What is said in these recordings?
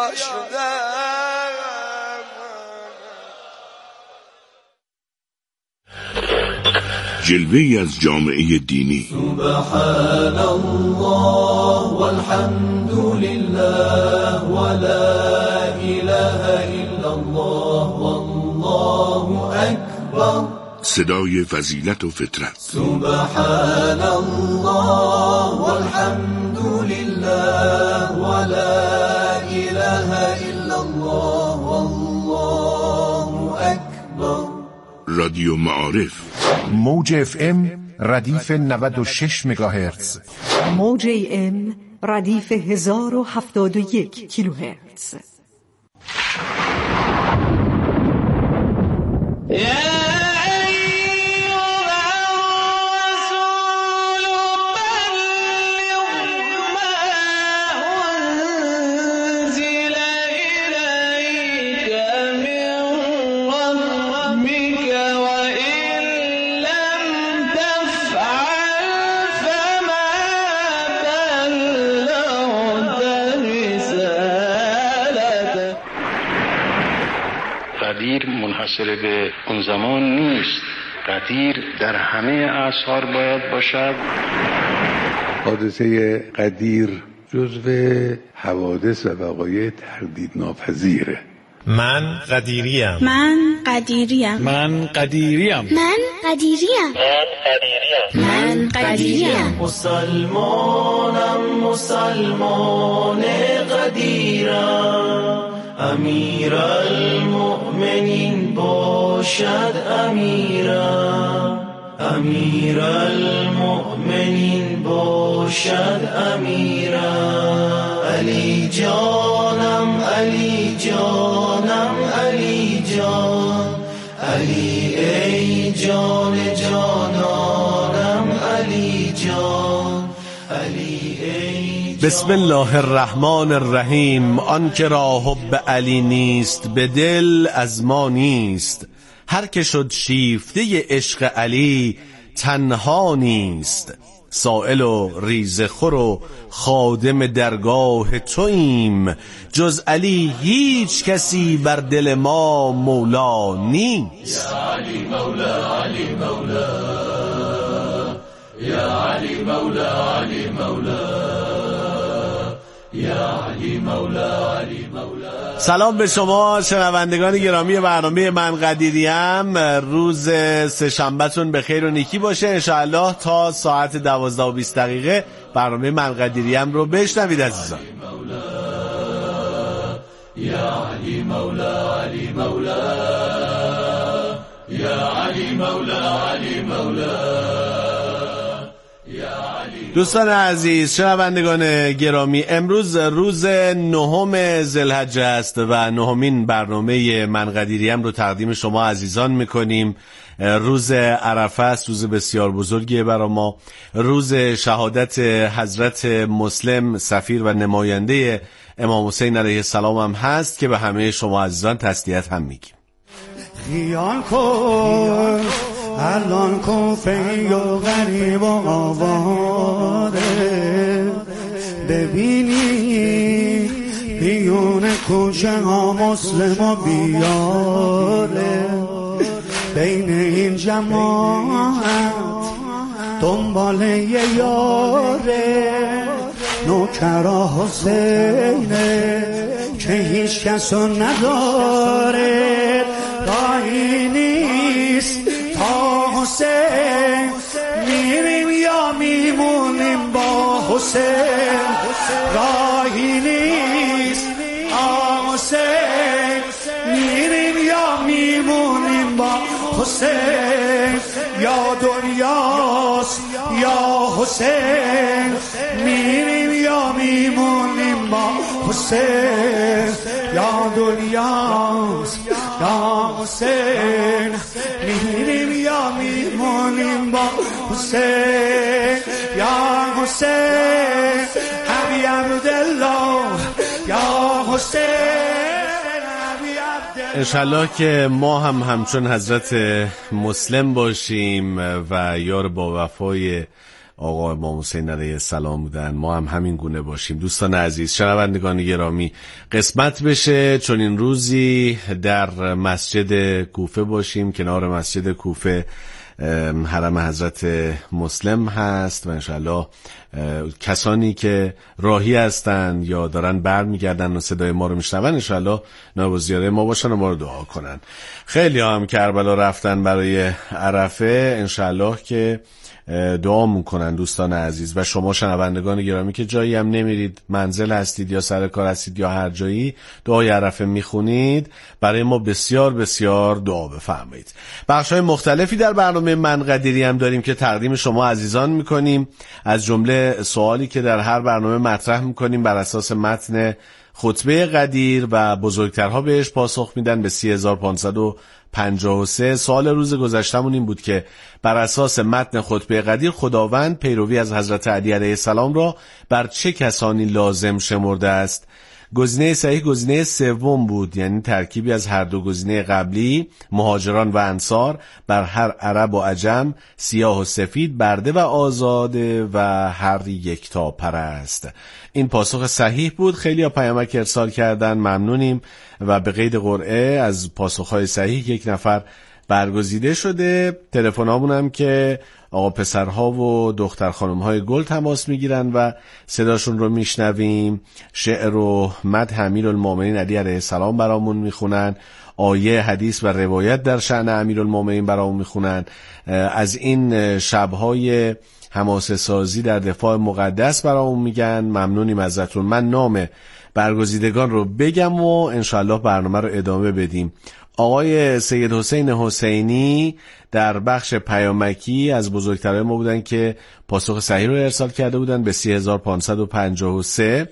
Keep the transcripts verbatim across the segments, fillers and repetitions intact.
شدم. جلوه‌ای از جامعه دینی. سبحان الله والحمد لله ولا اله الا الله والله اکبر. صدای فضیلت و فطرت. سبحان الله والحمد لله ولا اله الا الله والله اکبر. رادیو معارف. موج اف ام ردیف نود و شش مگاهرتز، موج ام ردیف هزار و هفتاد و یک کیلوهرتز. قدیر منحصر به اون زمان نیست، قدیر در همه اعصار باید باشد. حادثه قدیر جزو حوادث و وقایع تردید ناپذیره. من قدیریم. من قدیریم. من قدیریم. من قدیریم. من قدیریم. مسلمانم مسلمان قدیرم، امیر المؤمنین باشد امیرم، امیر المؤمنین باشد امیرم. علی جانم علی جانم علی جان، علی ای جان جانانم علی جان، علی ای. بسم الله الرحمن الرحیم. آن که را حب علی نیست به دل از ما نیست، هر که شد شیفته عشق علی تنها نیست. سائل و ریزخور و خادم درگاه توییم، جز علی هیچ کسی بر دل ما مولا نیست. یا علی مولا علی مولا، یا علی مولا علی مولا، یا علی مولا علی مولا. سلام به شما شنوندگان گرامی برنامه من قدیریم. روز سه شنبهتون به خیر و نیکی باشه انشاءالله. تا ساعت دوازده و بیست دقیقه برنامه من قدیریم رو بشنوید عزیزان. یا علی مولا علی مولا، یا علی مولا علی مولا. دوستان عزیز شنوندگان گرامی، امروز روز نهم ذوالحجه است و نهمین برنامه من قدیریم رو تقدیم شما عزیزان میکنیم. روز عرفه است، روز بسیار بزرگیه برای ما، روز شهادت حضرت مسلم سفیر و نماینده امام حسین علیه السلام هم هست که به همه شما عزیزان تسلیت هم میگیم. خیال کن الان کفی و غریب و آواره، ببینی بیون کوچه ها مسلم و بیاره، بین این جماعت دنبال یه یاره، نوکرا حسینه که هیچ کسو نداره، راهی نیست تا حسین میریم یا میمونیم با حسین، راهی نیست تا حسین میریم یا میمونیم با حسین، یا دنیاست یا حسین میریم یا میمونیم با حسین، یا دنیاست یا حسین میریم یا میمونیم با حسین، یا حسین ابی عبدالله، یا حسین. انشالله که ما هم همچون حضرت مسلم باشیم و یار با وفای آقا امام حسین علیه السلام بودن، ما هم همین گونه باشیم. دوستان عزیز، شنوندگان گرامی، قسمت بشه چون این روزی در مسجد کوفه باشیم، کنار مسجد کوفه حرم حضرت مسلم هست و انشاءالله کسانی که راهی هستن یا دارن بر میگردن و صدای ما رو میشنون انشاءالله نایب الزیاره ما باشن و ما رو دعا کنن. خیلی هم کربلا رفتن برای عرفه، انشاءالله که دعا میکنن دوستان عزیز. و شما شنوندگان گرامی که جایی هم نمیرید، منزل هستید یا سر کار هستید یا هر جایی، دعای عرفه میخونید، برای ما بسیار بسیار دعا بفرمایید. بخش‌های مختلفی در برنامه من قدیری هم داریم که تقدیم شما عزیزان میکنیم، از جمله سوالی که در هر برنامه مطرح میکنیم بر اساس متن خطبه قدیر و بزرگترها بهش پاسخ میدن به سی هزار و پانصد و پنجاه و سه. سوال روز گذشتمون این بود که بر اساس متن خطبه قدیر خداوند پیروی از حضرت علی علیه السلام را بر چه کسانی لازم شمرده است؟ گزینه صحیح گزینه سوم بود، یعنی ترکیبی از هر دو گزینه قبلی، مهاجران و انصار، بر هر عرب و عجم، سیاه و سفید، برده و آزاده و هر یکتا پرست. این پاسخ صحیح بود. خیلی ها پیامک ارسال کردن، ممنونیم و به قید قرعه از پاسخهای صحیح یک نفر برگزیده شده. تلفن‌هامون هم که آقا پسرها و دختر خانم‌های گل تماس میگیرن و صداشون رو میشنویم. شعر و مدح امیرالمومنین علی علیه السلام برامون میخونن، آیه حدیث و روایت در شأن امیرالمومنین برامون میخونن، از این شب‌های حماسه سازی در دفاع مقدس برامون میگن. ممنونیم ازتون. من نام برگزیدگان رو بگم و انشاءالله برنامه رو ادامه بدیم. آقای سید حسین حسینی در بخش پیامکی از بزرگترهای ما بودن که پاسخ صحیح رو ارسال کرده بودن به سی هزار و پانصد و پنجاه و سه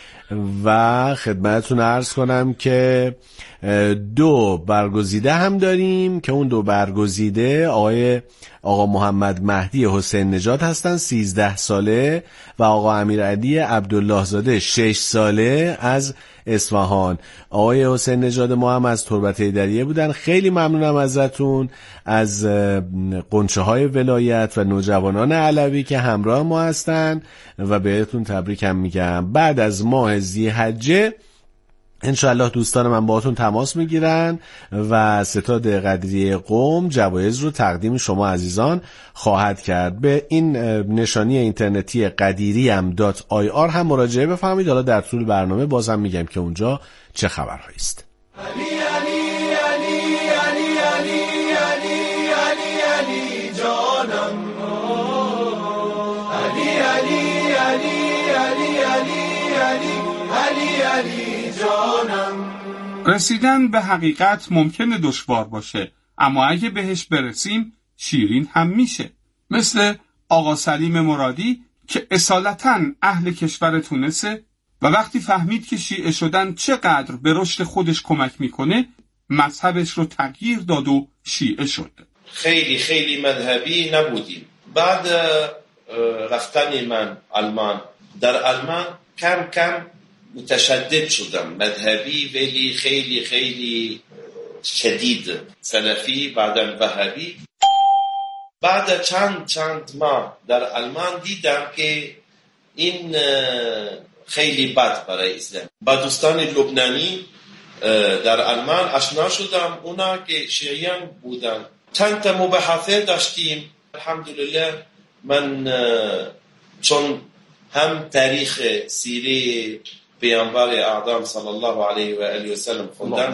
و خدمتتون عرض کنم که دو برگزیده هم داریم که اون دو برگزیده آقای آقا محمد مهدی حسین نژاد هستن، سیزده ساله، و آقا امیرعلی عبدالله زاده شش ساله از اصفهان. آقای حسین نژاد ما هم از تربت ایدریه بودن. خیلی ممنونم ازتون، از قنچه های ولایت و نوجوانان علوی که همراه ما هستن و بهتون تبریک هم میگم. بعد از ماه ذی‌حجه انشاءالله دوستان من باهاتون تماس میگیرن و ستاد قدریه قم جوایز رو تقدیم شما عزیزان خواهد کرد. به این نشانی اینترنتی قدیریم دات آی آر هم مراجعه بفرمایید. حالا در طول برنامه بازم میگم که اونجا چه خبرهایی است. علی علی علی علی علی علی علی علی جانم، علی علی علی علی علی علی علی علی جانم. رسیدن به حقیقت ممکنه دشوار باشه، اما اگه بهش برسیم شیرین هم میشه. مثل آقا سلیم مرادی که اصالتاً اهل کشور تونسه و وقتی فهمید که شیعه شدن چقدر به رشد خودش کمک میکنه، مذهبش رو تغییر داد و شیعه شد. خیلی خیلی مذهبی نبودیم. بعد رفتن من آلمان، در آلمان کم کم متشدد شدم، مذهبی ولی خیلی خیلی شدید، سلفی بعدم وهابی. بعد چند چند ماه در آلمان دیدم که این خیلی بد برای اسلام. با دوستان لبنانی در آلمان آشنا شدم، اونا که شیعیان بودن. چند تا مباحثه داشتیم. الحمدلله من چون هم تاریخ سیره پیامبر اعظم صلی الله علیه و آله و سلم خوندم،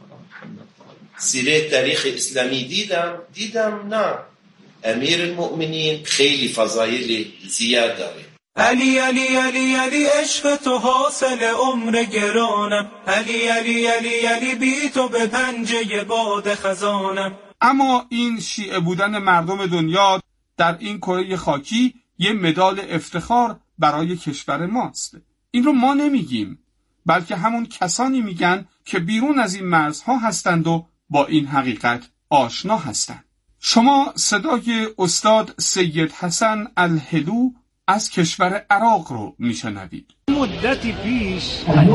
سیره تاریخ اسلامی دیدم دیدم نه، امیر المؤمنین خیلی فضایل زیاد داره. علی علی علی علی عشق تو حاصل عمر گرانم، علی علی علی علی بی تو به پنجه باد خزانم. اما این شیعه بودن مردم دنیا در این کره خاکی یه مدال افتخار برای کشور ماست. این رو ما نمیگیم، بلکه همون کسانی میگن که بیرون از این مرزها هستند و با این حقیقت آشنا هستند. شما صدای استاد سید حسن الهلو از کشور عراق رو میشنوید. مدتی پیش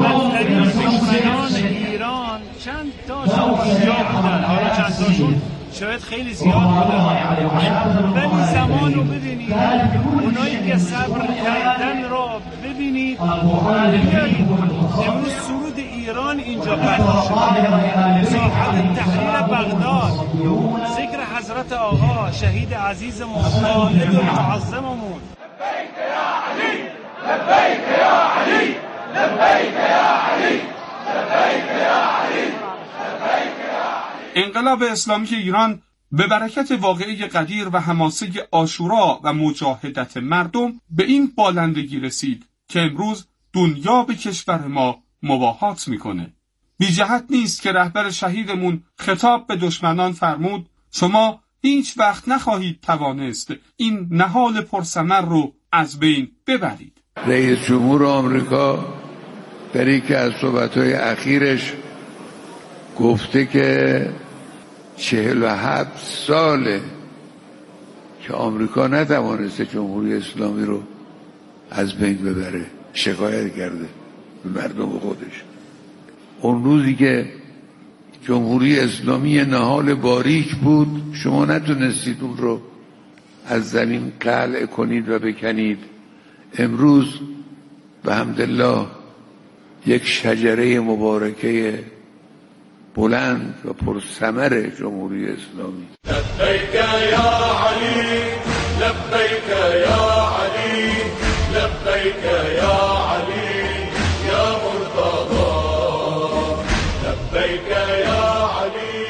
از دشمنان ایران چند تاشون اینجا بودن، حالا چند تاشون شاید خیلی زیاد بوده، ولی زمان رو ببینید، اونایی که صبر کردن رو ببینید. بیایید امروز سرود ایران اینجا پخش شد، ساحت تحریر بغداد، ذکر حضرت آقا شهید عزیزمون، خالد و معظممون. لبیک یا علی، لبیک یا علی، لبیک یا علی، لبیک یا علی، لبیک یا علی. انقلاب اسلامی ایران به برکت واقعه قدیر و حماسه عاشورا و مجاهدت مردم به این بالندگی رسید که امروز دنیا به کشور ما مباهات میکنه. بی جهت نیست که رهبر شهیدمون خطاب به دشمنان فرمود شما هیچ وقت نخواهید توانست این نهال پرثمر رو از بین ببرید. رئیس جمهور آمریکا در یکی از صحبت‌های اخیرش گفته که چهل و هفت ساله که آمریکا نتوانسته جمهوری اسلامی رو از بین ببره. شکایت کرده به مردم خودش. اون روزی که جمهوری اسلامی نهال باریک بود شما نتونستید اون رو از زمین قلع کنید و بکنید. امروز به حمدالله یک شجره مبارکه بلند و پرثمر جمهوری اسلامی. لبیک یا علی، لبیک یا علی، لبیک یا علی یا مرتضی، لبیک یا علی،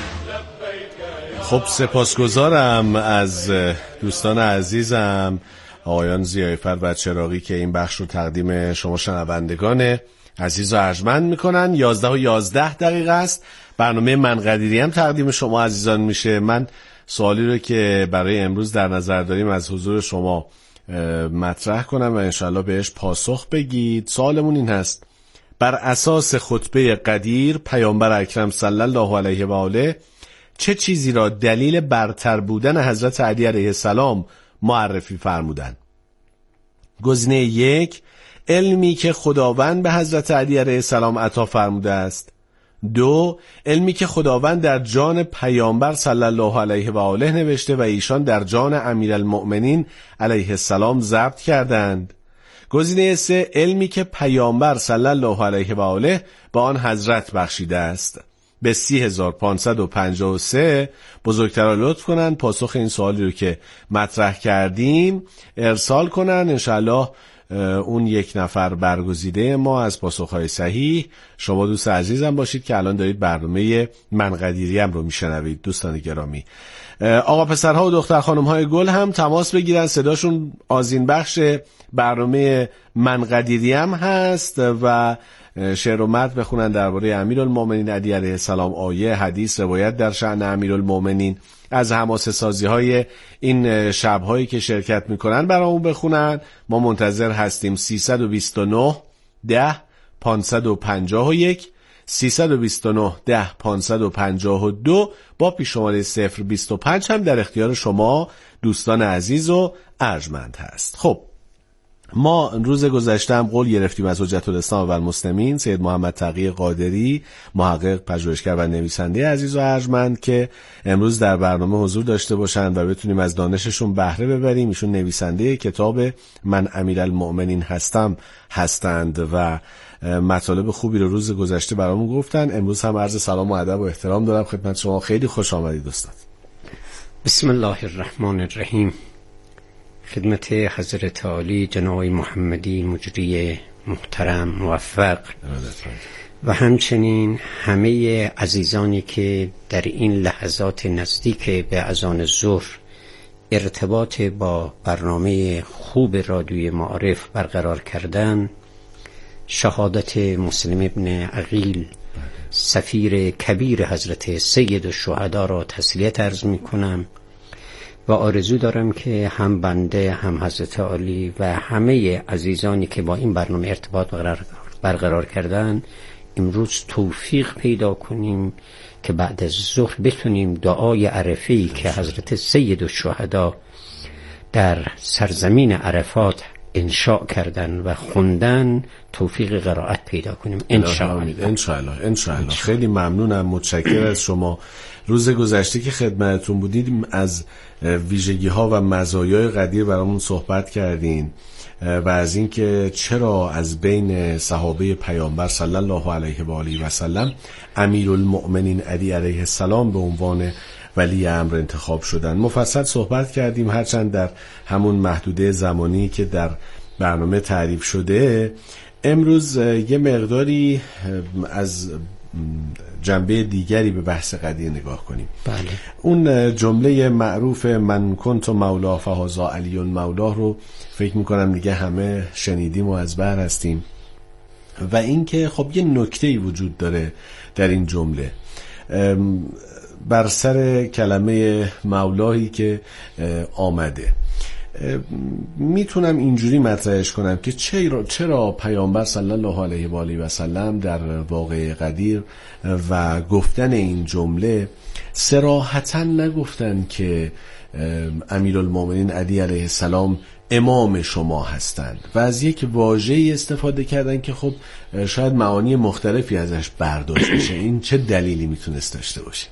لبیک. خب سپاسگزارم از دوستان عزیزم آقایان ضیافت و چراغی که این بخش رو تقدیم شما شنوندگان عزیز و ارجمند میکنن. یازده و یازده دقیقه است. برنامه من قدیری هم تقدیم شما عزیزان میشه. من سوالی رو که برای امروز در نظر داریم از حضور شما مطرح کنم و انشاءالله بهش پاسخ بگید. سوالمون این هست: بر اساس خطبه قدیر پیامبر اکرم صلی الله علیه و آله چه چیزی را دلیل برتر بودن حضرت علی علیه السلام معرفی فرمودند؟ گزینه یک، علمی که خداوند به حضرت علی علیه السلام عطا فرموده است. دو، علمی که خداوند در جان پیامبر صلی الله علیه و آله نوشته و ایشان در جان امیرالمؤمنین علیه السلام ضبط کردند. گزینه سه، علمی که پیامبر صلی الله علیه و آله به آن حضرت بخشیده است. به سی هزار پانصد و پنجاه و سه بزرگترها لطف کنن پاسخ این سوالی رو که مطرح کردیم ارسال کنن. انشالله اون یک نفر برگزیده ما از پاسخهای صحیح شما دوست عزیزم باشید که الان دارید برنامه من قدیریم رو میشنوید. دوستان گرامی، آقا پسرها و دختر خانمهای گل هم تماس بگیرن، صداشون آذین بخش برنامه من قدیریم هست و شعر و متن بخونن درباره امیرالمؤمنین علی علیه السلام، آیه، حدیث، روایت در شأن امیرالمؤمنین، از حماسه سازی های این شب هایی که شرکت میکنن برامون بخونن. ما منتظر هستیم. سیصد و بیست و نه ده پانصد و پنجاه و یک سیصد و بیست و نه ده پانصد و پنجاه و دو با پیش شماره صفر بیست و پنج هم در اختیار شما دوستان عزیز و ارجمند هست. خب ما روز گذشته هم قول گرفتیم از حجت الاسلام و المسلمین سید محمد تقی قادری، محقق، پژوهشگر و نویسنده عزیز و ارجمند که امروز در برنامه حضور داشته باشند و بتونیم از دانششون بهره ببریم. ایشون نویسنده کتاب من امیرالمؤمنین هستم هستند و مطالب خوبی رو روز گذشته برامون گفتن. امروز هم عرض سلام و ادب و احترام دارم خدمت شما. خیلی خوش آمدید استاد. بسم الله الرحمن الرحیم. خدمت حضرت عالی جناب محمدی مجری محترم موفق و همچنین همه عزیزانی که در این لحظات نزدیک به اذان ظهر ارتباط با برنامه خوب رادیوی معارف برقرار کردن، شهادت مسلم ابن عقیل سفیر کبیر حضرت سید الشهدا را تسلیت عرض می کنم و آرزو دارم که هم بنده هم حضرت عالی و همه عزیزانی که با این برنامه ارتباط برقرار, برقرار کردن امروز توفیق پیدا کنیم که بعد از ظهر بتونیم دعای عرفه‌ای که حضرت سید الشهدا در سرزمین عرفات انشاء کردن و خوندن توفیق قرائت پیدا کنیم انشاءالله. انشاءالله انشاءالله. خیلی ممنونم، متشکرم از شما. روز گذشته که خدمتتون بودیم از ویژگی ها و مزایای قدیر برامون صحبت کردین و از اینکه چرا از بین صحابه پیامبر صلی الله علیه و آله و سلم امیرالمؤمنین علی علیه السلام به عنوان ولی امر انتخاب شدن. مفصل صحبت کردیم، هرچند در همون محدوده زمانی که در برنامه تعریف شده. امروز یه مقداری از جنبه دیگری به بحث قدیر نگاه کنیم. بله. اون جمله معروف من کنت مولا فهذا علی مولا رو فکر میکنم دیگه همه شنیدیم و از بر هستیم و اینکه خب یه نکته‌ای وجود داره در این جمله بر سر کلمه مولایی که آمده. میتونم اینجوری مطرحش کنم که چرا چرا پیامبر صلی الله علیه و آله و سلم در واقعه قدیر و گفتن این جمله صراحتاً نگفتن که امیرالمؤمنین علی علیه السلام امام شما هستند و از یک واژه‌ای استفاده کردن که خب شاید معانی مختلفی ازش برداشت بشه. این چه دلیلی میتونست داشته باشه؟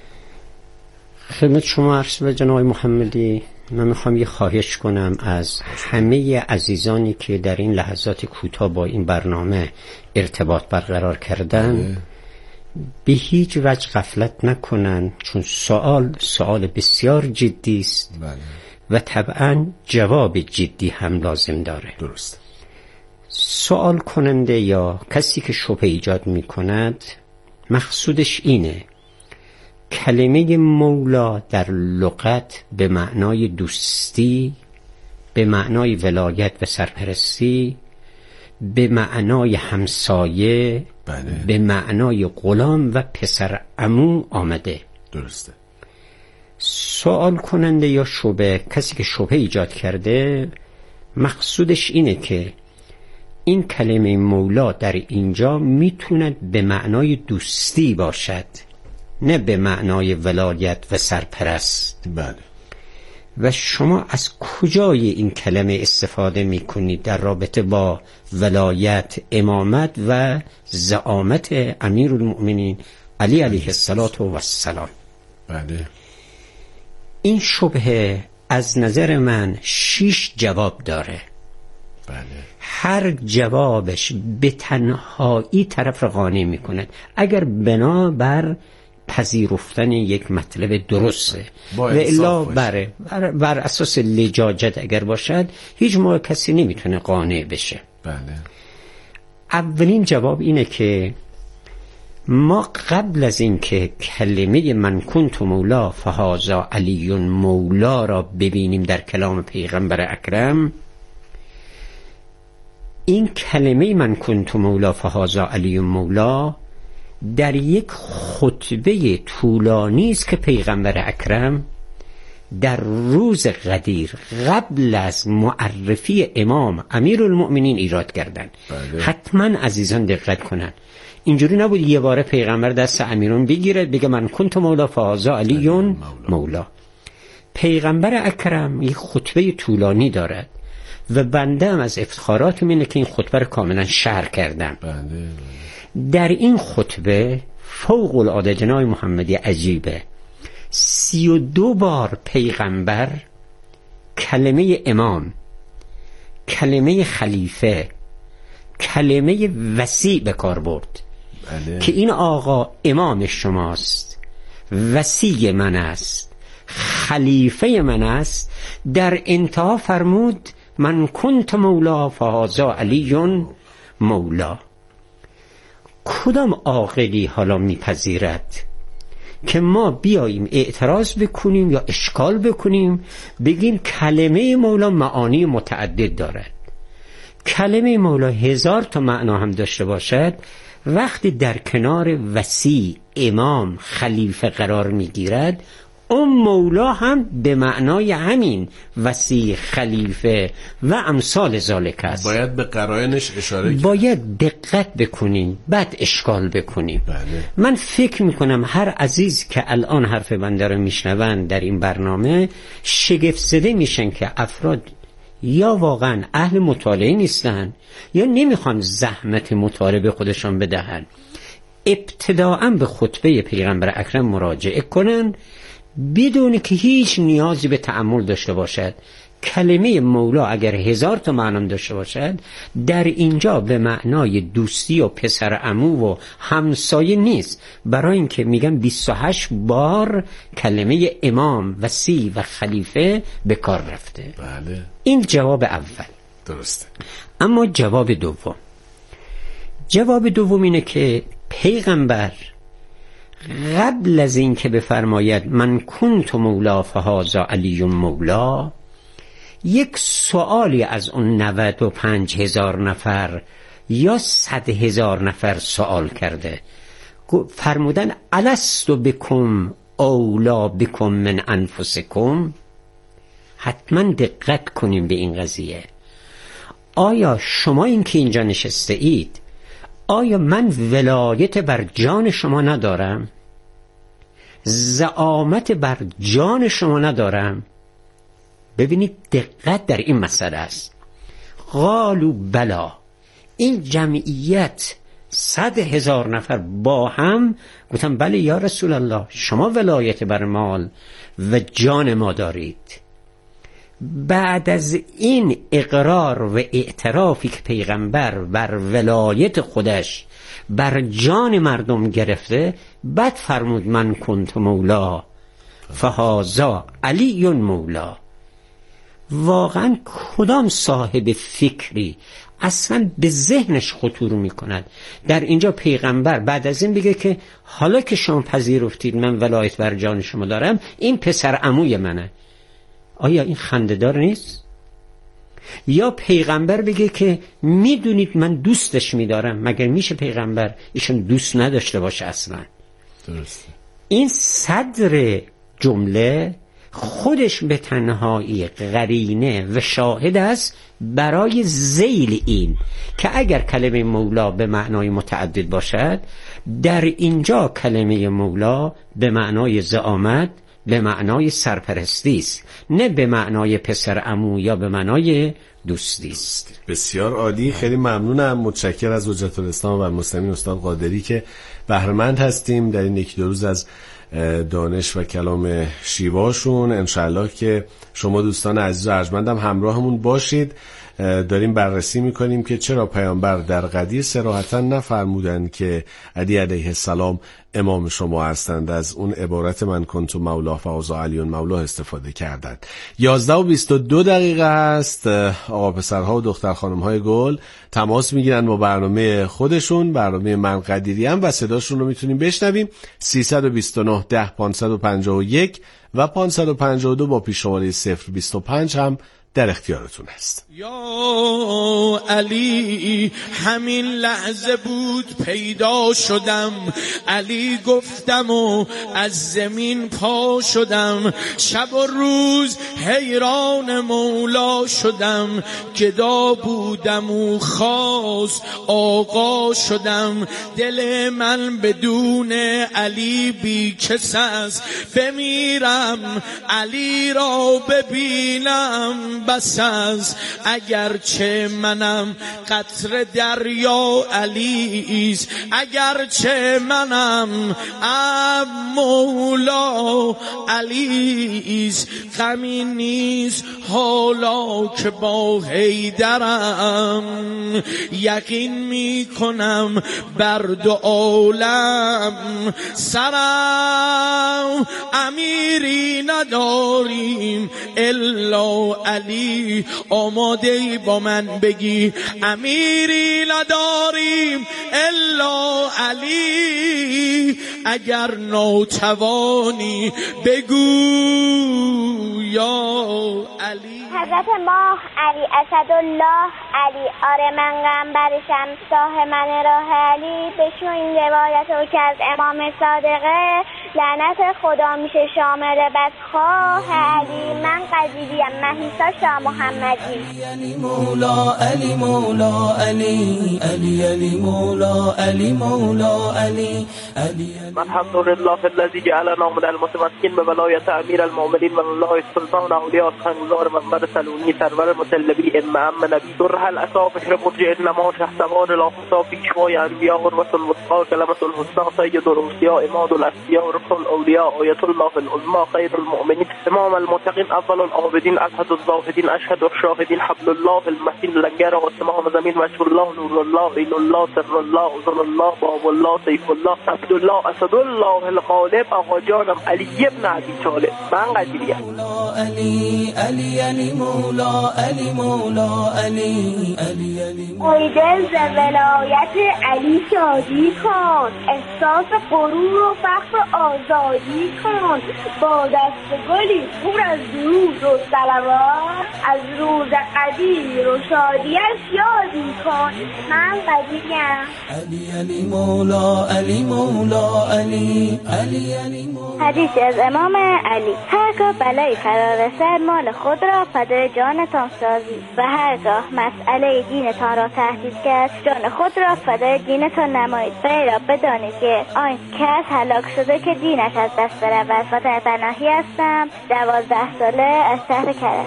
خدمت شما عرض به جناب محمدی، من میخوام یه خواهش کنم از همه عزیزانی که در این لحظات کوتاه با این برنامه ارتباط برقرار کردن به هیچ وجه غفلت نکنن، چون سوال سوال بسیار جدی است و طبعا جواب جدی هم لازم داره. درست. سوال کننده یا کسی که شبهه ایجاد میکند مقصودش اینه کلمه مولا در لغت به معنای دوستی، به معنای ولایت و سرپرستی، به معنای همسایه، بله. به معنای غلام و پسر عمو آمده. درسته. سوال کننده یا شبهه، کسی که شبهه ایجاد کرده مقصودش اینه که این کلمه مولا در اینجا میتوند به معنای دوستی باشد، نه به معنای ولایت و سرپرست. بله. و شما از کجای این کلمه استفاده میکنید در رابطه با ولایت، امامت و زعامت امیرالمؤمنین علی علیه السلام؟ بله. این شبهه از نظر من شش جواب داره. بله. هر جوابش به تنهایی طرف را قانع میکند اگر بنا بر پذیرفتن یک مطلب درسته و الا بر, بر, بر اساس لجاجت اگر باشد هیچ موقع کسی نمیتونه قانع بشه. بله. اولین جواب اینه که ما قبل از این که کلمه من کنت مولا فهذا علی مولا را ببینیم در کلام پیغمبر اکرم، این کلمه من کنت مولا فهذا علی مولا در یک خطبه طولانی است که پیغمبر اکرم در روز قدیر قبل از معرفی امام امیرالمؤمنین ایراد کردند. بله. حتما عزیزان دقت کنن، اینجوری نبود یه باره پیغمبر دست امیرون بگیره بگه من کنت مولا فهذا علی مولا. مولا پیغمبر اکرم یک خطبه طولانی دارد و بنده هم از افتخاراتم اینه که این خطبه رو کاملا شرح کردم. بله. بله. در این خطبه فوق العاده جناب محمدی عجیبه، سی و دو بار پیغمبر کلمه امام، کلمه خلیفه، کلمه وسیع به کار برد. بله. که این آقا امام شماست، وسیع من است، خلیفه من است. در انتها فرمود من کنت مولا فهذا علی مولا. کدام عاقلی حالا میپذیرد که ما بیاییم اعتراض بکنیم یا اشکال بکنیم بگیم کلمه مولا معانی متعدد دارد؟ کلمه مولا هزار تا معنا هم داشته باشد، وقتی در کنار وسیع، امام، خلیفه قرار میگیرد اون مولا هم به معنای همین وسیع، خلیفه و امثال ذالک است. باید به قرائنش اشاره کنیم، باید دقت بکنیم بعد اشکال بکنیم. بله. من فکر میکنم هر عزیز که الان حرف بنده رو میشنون در این برنامه شگفت زده میشن که افراد یا واقعا اهل مطالعه نیستن یا نمیخوان زحمت مطالعه به خودشان بدهن. ابتداءً به خطبه پیغمبر اکرم مراجعه کنن بدون که هیچ نیازی به تأمل داشته باشد. کلمه مولا اگر هزار تا معنی داشته باشد، در اینجا به معنای دوستی و پسر عمو و همسایه نیست، برای اینکه میگن بیست و هشت بار کلمه امام، وصی و خلیفه به کار رفته. بله. این جواب اول. درسته. اما جواب دوم جواب دوم اینه که پیغمبر قبل از این که بفرماید من کنت مولا فهذا علی مولا، یک سوالی از اون نود و پنج هزار نفر یا صد هزار نفر سوال کرده. فرمودن الستو بکم اولا بکم من انفسکم. حتما دقت کنیم به این قضیه. آیا شما این که اینجا نشسته اید، آیا من ولایت بر جان شما ندارم؟ زعامت بر جان شما ندارم؟ ببینید دقت در این مسئله است. قالوا بلا. این جمعیت صد هزار نفر با هم گفتن بله یا رسول الله، شما ولایت بر مال و جان ما دارید. بعد از این اقرار و اعترافی که پیغمبر بر ولایت خودش بر جان مردم گرفته، بعد فرمود من کنت مولا فهذا علی مولا. واقعا کدام صاحب فکری اصلا به ذهنش خطور میکند در اینجا پیغمبر بعد از این بگه که حالا که شما پذیرفتید من ولایت بر جان شما دارم، این پسر عموی منه؟ آیا این خنده‌دار نیست؟ یا پیغمبر بگه که میدونید من دوستش میدارم، مگر میشه پیغمبر ایشون دوست نداشته باشه اصلا؟ درسته. این صدر جمله خودش به تنهایی قرینه و شاهد است برای ذیل این که اگر کلمه مولا به معنای متعدد باشد، در اینجا کلمه مولا به معنای زعامت، به معنای سرپرستی است، نه به معنای پسر عمو یا به معنای دوستی است. بسیار عالی. خیلی ممنونم. متشکر از حجت الاسلام و المسلمین استاد قادری که بهره‌مند هستیم در این یکی دو روز از دانش و کلام شیواشون. انشالله که شما دوستان عزیز و ارجمندم همراهمون باشید. داریم بررسی میکنیم که چرا پیامبر در قدیر صراحتاً نفرمودند که علی علیه السلام امام شما هستند، از اون عبارت من کنت مولا فهذا علی مولا استفاده کردند. یازده و بیست و دو دقیقه هست. آقا پسرها و دختر خانمهای گل تماس میگیرن با برنامه خودشون، برنامه من قدیریم، و صداشون رو میتونیم بشنویم. سیصد و بیست و نه ده پانصد و پنجاه و یک و پانصد و پنجاه و دو با پیش‌شماره صفر بیست و پنج هم در اختیارتون هست. یا علی همین لحظه بود پیدا شدم، علی گفتم و از زمین پا شدم، شب و روز حیران مولا شدم، گدا بودم و خاص آقا شدم، دل من بدون علی بی کس است، بمیرم علی را ببینم بس است، اگرچه منم قطره دریا علیست، اگرچه منم اب مولا علیست، غمی نیست حالا که با حیدرم، یقین می کنم بر دو عالم سرم، امیری نداریم الا علی، آماده با من بگی امیری نداریم الا علی، اگر ناتوانی بگو یا علی. حضرت ماه علی اسدالله علی، آره من غمبرشم، ساه من راه علی، بشو این روایت رو که از امام صادقه، لعنت خدا میشه شامل بدخواه علی. من قدیریم. مهیسا شاه محمدی. علی مولا علی مولا علی علی علی مولا علی مولا علی علی. الحمد لله الذي جعلنا من المتمسكين بولاية امير المؤمنين من الله سلطان اولياء خنزار منبر سلوني سرور متلبي ام ام نبي درح الاصابح مرجع النما شهسوان الافصا في شوي انبياء الرسل الوثقى كلمة الحسنى سيد الأوصياء اماد الاسفياء ركن الاولياء آية الله العظمى خير المؤمنين امام المتقين افضل العابدين اسعد الزاهدين اشهد الشاهدين حبل الله المتين لنگر آسمان زمین مشهور الله نور الله عین الله سر الله ظل الله باب الله سیف الله عبد الله اسد الله الغالب. آقا جانم علی ابن ابی طالب. من قدیریم. علی علی علی مولا علی مولا علی علی علی. ای دل ز ولایت علی شادی کن، احساس غرور و فخر و آزادی کن. با دست گلی پر از درود و صلوات از روز قدیر و شادیش یادی کن. من قدیریم. علی علی مولا علی مولا علی علی علی مولا. حدیث از امام علی: هرگاه بلایی فرا رسد مال خود را فدای جانتان سازید و هرگاه مسئله دینتان را تهدید کرد جان خود را فدای دینتان نمایید. زیرا بدانید که آن کس هلاک شده که دینش از دست برود. و در پناهی هستم دوازده ساله از شهر کرج.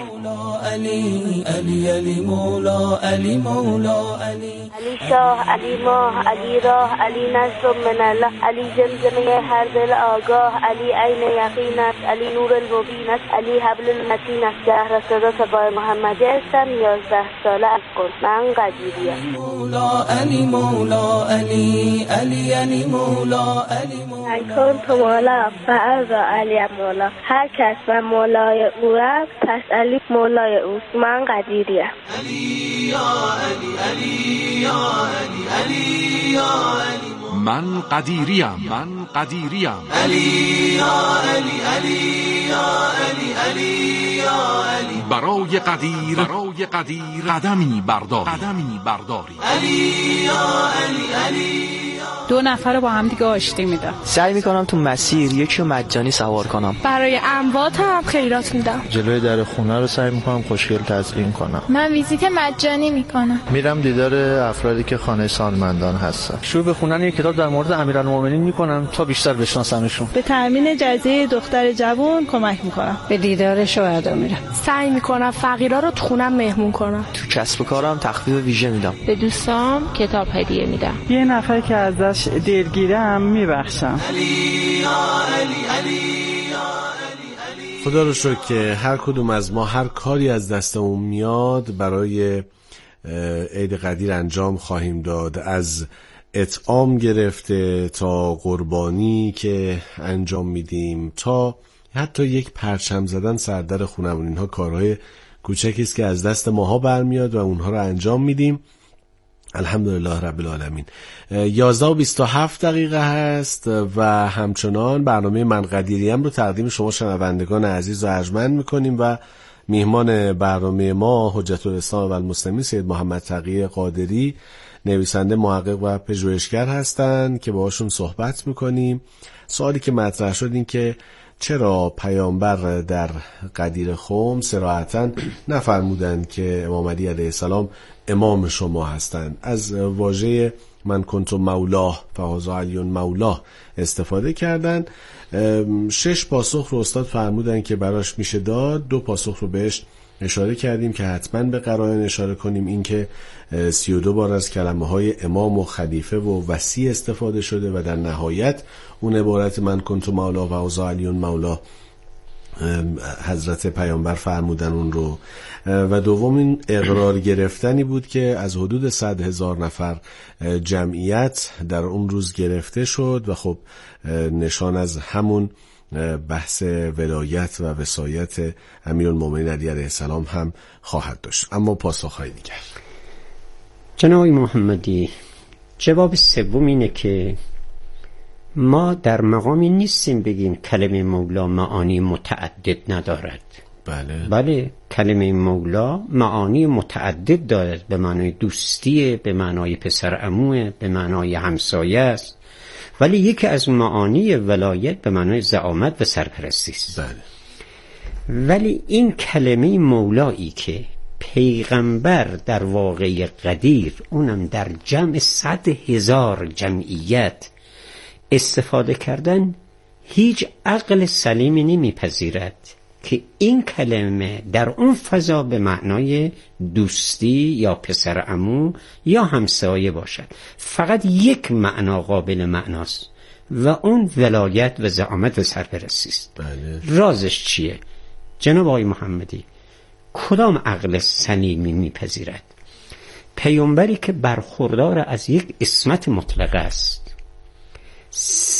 علی علی علی مولا علی مولا علی. علی شاه علی ماه علی راه علی نصر من الله علی زمزمه هر دل آگاه علی عین یقین است علی نور المبین است علی حبل المتین است. شهر صدا صفای محمدی هستم یازده ساله از قرب. من قدیریم. مولا علی مولا علی علی علی مولا علی مولا. کن تو مولا فعضا علی مولا. هر کس و مولای او رفت پس علی مولای اوست. من قدیریم. علی یا علی علی یا علی علی یا علی. من قدیریم. من قدیریم. علی یا علی علی یا علی علی یا علی. برای قدیر برای قدیر قدمی برداری قدمی برداری. علی یا علی علی. دو نفر رو با هم دیگه آشتی میدم. سعی میکنم تو مسیر یکی رو مجانی سوار کنم. برای اموات هم خیرات میدم. جلوی در خونه رو سعی میکنم خوشگل تزیین کنم. من ویزیت مجانی میکنم. میرم دیدار افرادی که خانه سالمندان هستن. شروع به خوندن یک کتاب در مورد امیرالمومنین میکنم تا بیشتر بشناسمشون. به تامین جزیه دختر جوان کمک میکنم. به دیدار شهدا میرم. سعی میکنم فقیرا رو تو خونم مهمون کنم. تو کسب و کارم تخفیف ویژه میدم. به دوستام کتاب هدیه میدم. یه نفر که ازش دلگیرم میبخشم. خدا رو شکر که هر کدوم از ما هر کاری از دستمون میاد برای عید قدیر انجام خواهیم داد. از اطعام گرفته تا قربانی که انجام میدیم تا حتی یک پرچم زدن سردر خونمون. اینها کارهای کوچکی است که از دست ماها برمیاد و اونها رو انجام میدیم. الحمدلله رب العالمین. یازده و بیست و هفت دقیقه هست و همچنان برنامه من قدیریم رو تقدیم شما شنوندگان عزیز و ارجمند میکنیم و میهمان برنامه ما حجت الاسلام و المسلمین سید محمد تقی قادری، نویسنده، محقق و پژوهشگر هستند که باهاشون صحبت میکنیم. سوالی که مطرح شد این که چرا پیامبر در قدیر خم صراحتاً نفرمودند که امام علی علیه السلام امام شما هستند؟ از واژه من کنت مولاه فهذا علی مولاه استفاده کردند. شش پاسخ رو استاد فرمودن که براش میشه داد. دو پاسخ رو بهش اشاره کردیم که حتما به قرائن اشاره کنیم. این که سی و دو بار از کلمه های امام و خلیفه و وصی استفاده شده و در نهایت اون عبارت من کنت مولا و اوزا علی مولا حضرت پیامبر فرمودن اون رو. و دوم این اقرار گرفتنی بود که از حدود صد هزار نفر جمعیت در اون روز گرفته شد و خب نشان از همون بحث ولایت و وصایت امیرالمومنین علی علیه السلام هم خواهد داشت. اما پاسخ‌های دیگر جناب محمدی، جواب سوم اینه که ما در مقامی نیستیم بگیم کلمه مولا معانی متعدد ندارد. بله بله، کلمه مولا معانی متعدد دارد. به معنای دوستی، به معنای پسر عموه، به معنای همسایه است ولی یکی از معانی ولایت به معنای زعامت و سرپرستی است. بله. ولی این کلمه مولایی که پیغمبر در واقع قدیر، اونم در جمع صد هزار جمعیت استفاده کردن، هیچ عقل سلیمی نمیپذیرد که این کلمه در اون فضا به معنای دوستی یا پسر عمو یا همسایه باشد. فقط یک معنا قابل معناست و اون ولایت و زعامت و سرپرستی است. بله. رازش چیه؟ جناب آقای محمدی کدام عقل سلیمی میپذیرد پیامبری که برخوردار از یک عصمت مطلقه است،